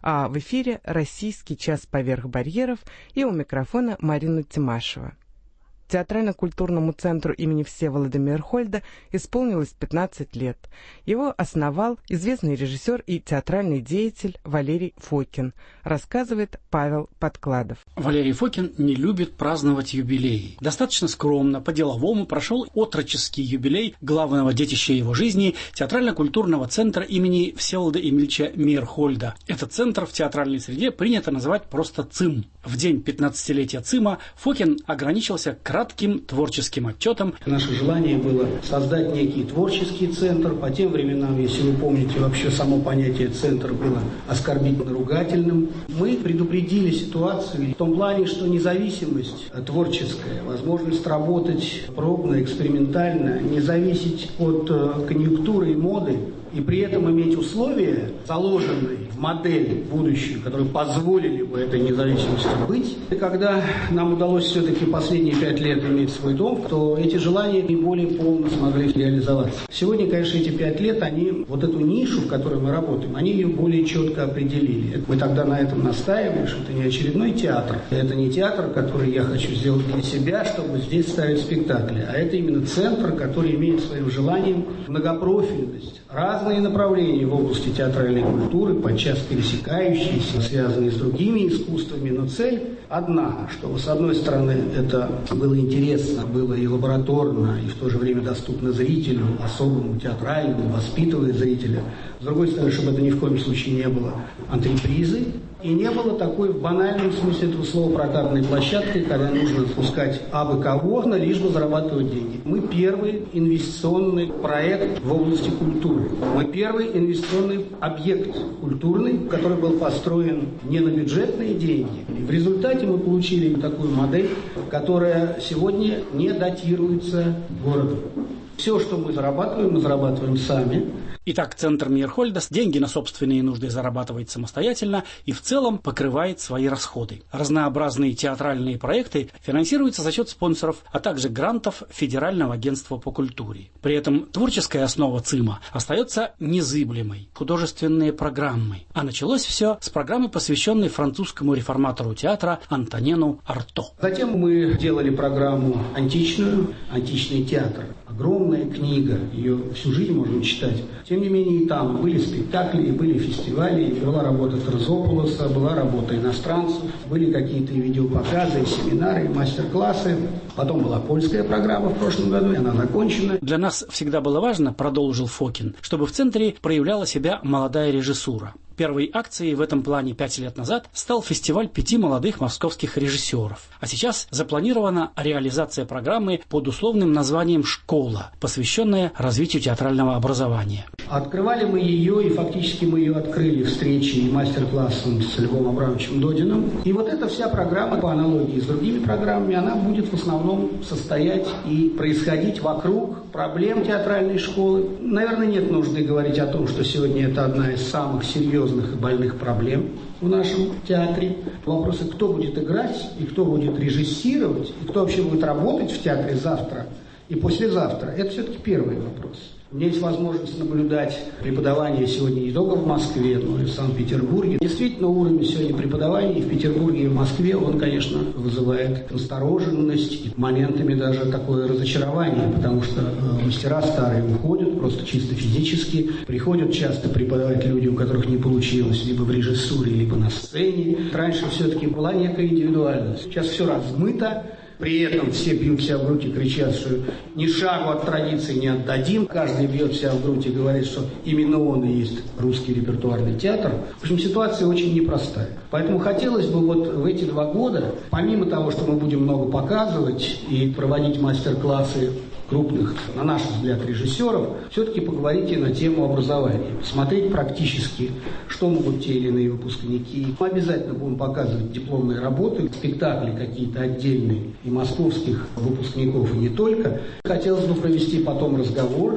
А в эфире «Российский час поверх барьеров» и у микрофона Марина Тимашева. Театрально-культурному центру имени Всеволода Мейерхольда исполнилось 15 лет. Его основал известный режиссер и театральный деятель Валерий Фокин, рассказывает Павел Подкладов. Валерий Фокин не любит праздновать юбилеи. Достаточно скромно, по-деловому прошел отроческий юбилей главного детища его жизни театрально-культурного центра имени Всеволода Емельча Мейерхольда. Этот центр в театральной среде принято называть просто ЦИМ. В день 15-летия ЦИМа Фокин ограничился кратким творческим отчетом. Наше желание было создать некий творческий центр. По тем временам, если вы помните, вообще само понятие «центр» было оскорбительно-ругательным. Мы предупредили ситуацию в том плане, что независимость творческая, возможность работать пробно, экспериментально, не зависеть от конъюнктуры и моды, и при этом иметь условия, заложенные в модель будущую, которые позволили бы этой независимости быть. И когда нам удалось все-таки последние 5 лет иметь свой дом, то эти желания не более полно смогли реализоваться. Сегодня, конечно, эти 5 лет, они вот эту нишу, в которой мы работаем, они ее более четко определили. Мы тогда на этом настаиваем, что это не очередной театр. Это не театр, который я хочу сделать для себя, чтобы здесь ставить спектакли, а это именно центр, который имеет своим желанием многопрофильность, разные направления в области театральной культуры, подчас пересекающиеся, связанные с другими искусствами, но цель одна, чтобы, с одной стороны, это было интересно, было и лабораторно, и в то же время доступно зрителю, особому, театральному, воспитывая зрителя. С другой стороны, чтобы это ни в коем случае не было антрепризой, и не было такой в банальном смысле этого слова прокатной площадкой, когда нужно спускать абы кого, лишь бы зарабатывать деньги. Мы первый инвестиционный проект в области культуры. Мы первый инвестиционный объект культурный, который был построен не на бюджетные деньги. И в результате мы получили такую модель, которая сегодня не датируется городом. Все, что мы зарабатываем сами. Итак, центр Мейерхольда деньги на собственные нужды зарабатывает самостоятельно и в целом покрывает свои расходы. Разнообразные театральные проекты финансируются за счет спонсоров, а также грантов Федерального агентства по культуре. При этом творческая основа ЦИМа остается незыблемой. Художественные программы. А началось все с программы, посвященной французскому реформатору театра Антонену Арто. Затем мы делали программу античную, античный театр. Огромная книга, ее всю жизнь можно читать. Тем не менее, и там были спектакли, были фестивали, была работа Терзопулоса, была работа иностранцев, были какие-то видеопоказы, семинары, мастер-классы. Потом была польская программа в прошлом году, и она закончена. Для нас всегда было важно, продолжил Фокин, чтобы в центре проявляла себя молодая режиссура. Первой акцией в этом плане 5 лет назад стал фестиваль 5 молодых московских режиссеров. А сейчас запланирована реализация программы под условным названием «Школа», посвященная развитию театрального образования. Открывали мы ее, и фактически мы ее открыли встречей и мастер-классом с Львом Абрамовичем Додиным. И вот эта вся программа, по аналогии с другими программами, она будет в основном состоять и происходить вокруг проблем театральной школы. Наверное, нет нужды говорить о том, что сегодня это одна из самых серьезных и больных проблем в нашем театре. Вопросы, кто будет играть, и кто будет режиссировать, и кто вообще будет работать в театре завтра и послезавтра, это все-таки первый вопрос. У меня есть возможность наблюдать преподавание сегодня не только в Москве, но и в Санкт-Петербурге. Действительно, уровень сегодня преподавания и в Петербурге, и в Москве, он, конечно, вызывает настороженность и моментами даже такое разочарование, потому что мастера старые уходят просто чисто физически. Приходят часто преподавать люди, у которых не получилось либо в режиссуре, либо на сцене. Раньше все-таки была некая индивидуальность. Сейчас все размыто. При этом все бьют себя в грудь и кричат, что ни шагу от традиции не отдадим. Каждый бьет себя в грудь и говорит, что именно он и есть русский репертуарный театр. В общем, ситуация очень непростая. Поэтому хотелось бы вот в эти 2 года, помимо того, что мы будем много показывать и проводить мастер-классы крупных, на наш взгляд, режиссеров, все-таки поговорить и на тему образования. Посмотреть практически, что могут те или иные выпускники. Мы обязательно будем показывать дипломные работы, спектакли какие-то отдельные и московских выпускников, и не только. Хотелось бы провести потом разговор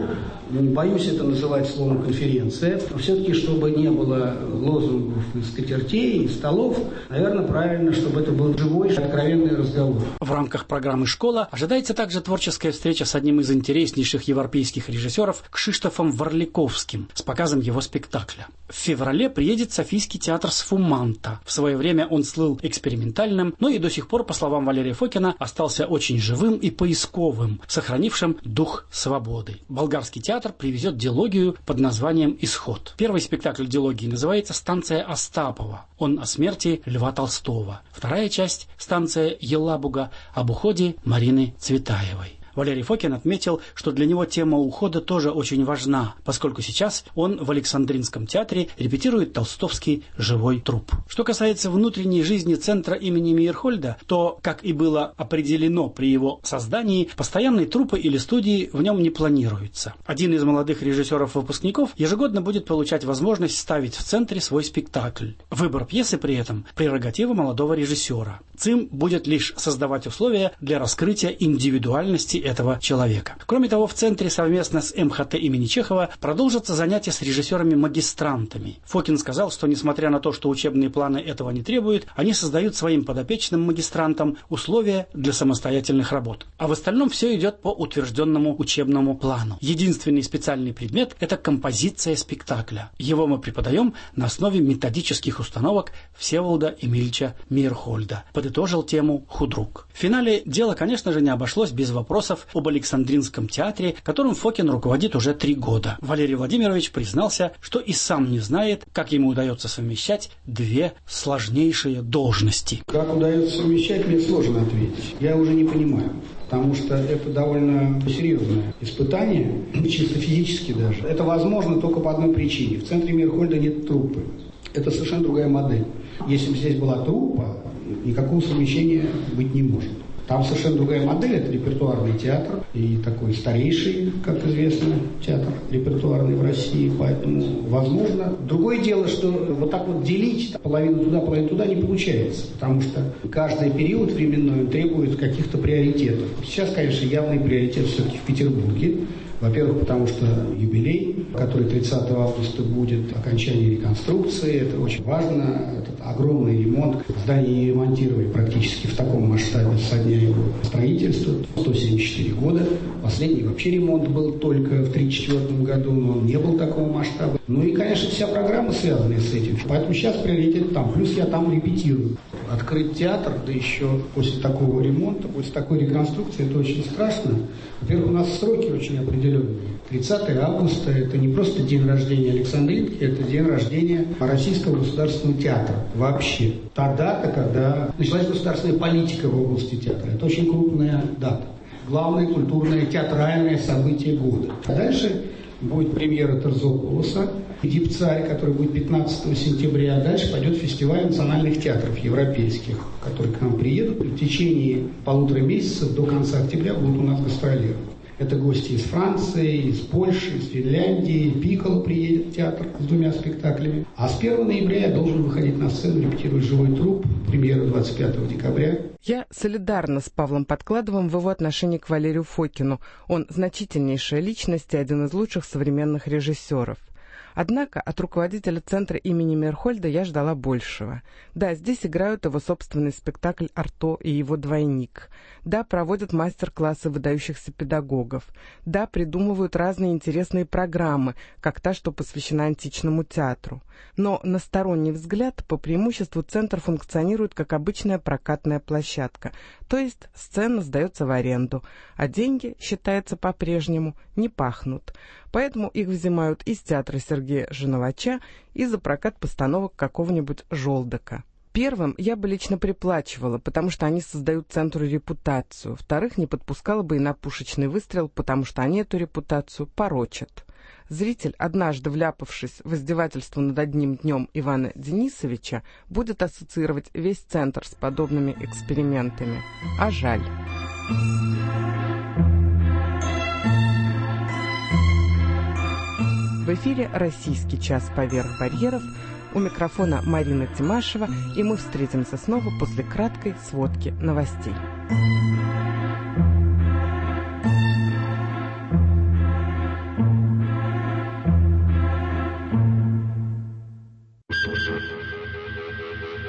не боюсь это называть словом конференция, но все-таки, чтобы не было лозунгов и скатертей, и столов, наверное, правильно, чтобы это был живой, откровенный разговор. В рамках программы «Школа» ожидается также творческая встреча с одним из интереснейших европейских режиссеров Кшиштофом Варликовским с показом его спектакля. В феврале приедет Софийский театр Сфуманта. В свое время он слыл экспериментальным, но и до сих пор, по словам Валерия Фокина, остался очень живым и поисковым, сохранившим дух свободы. Болгарский театр привезет дилогию под названием «Исход». Первый спектакль дилогии называется «Станция Остапова». Он о смерти Льва Толстого. Вторая часть – «Станция Елабуга» об уходе Марины Цветаевой. Валерий Фокин отметил, что для него тема ухода тоже очень важна, поскольку сейчас он в Александринском театре репетирует толстовский «Живой труп». Что касается внутренней жизни центра имени Мейерхольда, то, как и было определено при его создании, постоянные труппы или студии в нем не планируются. Один из молодых режиссеров-выпускников ежегодно будет получать возможность ставить в центре свой спектакль. Выбор пьесы при этом – прерогатива молодого режиссера. ЦИМ будет лишь создавать условия для раскрытия индивидуальности этого человека. Кроме того, в центре совместно с МХТ имени Чехова продолжатся занятия с режиссерами-магистрантами. Фокин сказал, что несмотря на то, что учебные планы этого не требуют, они создают своим подопечным магистрантам условия для самостоятельных работ. А в остальном все идет по утвержденному учебному плану. Единственный специальный предмет – это композиция спектакля. Его мы преподаем на основе методических установок Всеволода Эмильевича Мейерхольда. Подытожил тему худрук. В финале дело, конечно же, не обошлось без вопросов об Александринском театре, которым Фокин руководит уже 3 года. Валерий Владимирович признался, что и сам не знает, как ему удается совмещать 2 сложнейшие должности. Как удается совмещать, мне сложно ответить. Я уже не понимаю. Потому что это довольно серьезное испытание, чисто физически даже. Это возможно только по одной причине. В центре Мейерхольда нет труппы. Это совершенно другая модель. Если бы здесь была труппа, никакого совмещения быть не может. Там совершенно другая модель, это репертуарный театр, и такой старейший, как известно, театр репертуарный в России, поэтому возможно. Другое дело, что вот так вот делить половину туда, половину туда не получается, потому что каждый период временной требует каких-то приоритетов. Сейчас, конечно, явный приоритет все-таки в Петербурге. Во-первых, потому что юбилей, который 30 августа будет, окончание реконструкции, это очень важно. Этот огромный ремонт, здание не ремонтировали практически в таком масштабе со дня его строительства, 174 года. Последний вообще ремонт был только в 1934 году, но он не был такого масштаба. Ну и, конечно, вся программа связана с этим. Поэтому сейчас приоритет там. Плюс я там репетирую. Открыть театр, да еще после такого ремонта, после такой реконструкции, это очень страшно. Во-первых, у нас сроки очень определенные. 30 августа – это не просто день рождения Александринки, это день рождения Российского государственного театра вообще. Та дата, когда началась государственная политика в области театра. Это очень крупная дата. Главное культурное театральное событие года. А дальше будет премьера Терзопулоса, «Дипцарь», который будет 15 сентября. А дальше пойдет фестиваль национальных театров европейских, которые к нам приедут. И в течение 1,5 месяца до конца октября будут у нас гастролировать. Это гости из Франции, из Польши, из Финляндии. Пикколо приедет в театр с 2 спектаклями. А с 1 ноября я должен выходить на сцену, репетировать «Живой труп». Премьера 25 декабря. Я солидарна с Павлом Подкладовым в его отношении к Валерию Фокину. Он значительнейшая личность и один из лучших современных режиссеров. Однако от руководителя центра имени Мейерхольда я ждала большего. Да, здесь играют его собственный спектакль «Арто и его двойник». Да, проводят мастер-классы выдающихся педагогов. Да, придумывают разные интересные программы, как та, что посвящена античному театру. Но на сторонний взгляд по преимуществу центр функционирует как обычная прокатная площадка, то есть сцена сдается в аренду, а деньги, считается по-прежнему, не пахнут. Поэтому их взимают из театра Сергея Женовача и за прокат постановок какого-нибудь Жолдака. Первым я бы лично приплачивала, потому что они создают центру репутацию. Вторых не подпускала бы и на пушечный выстрел, потому что они эту репутацию порочат. Зритель, однажды вляпавшись в издевательство над одним днем Ивана Денисовича, будет ассоциировать весь центр с подобными экспериментами. А жаль. В эфире «Российский час поверх барьеров». У микрофона Марина Тимашева, и мы встретимся снова после краткой сводки новостей.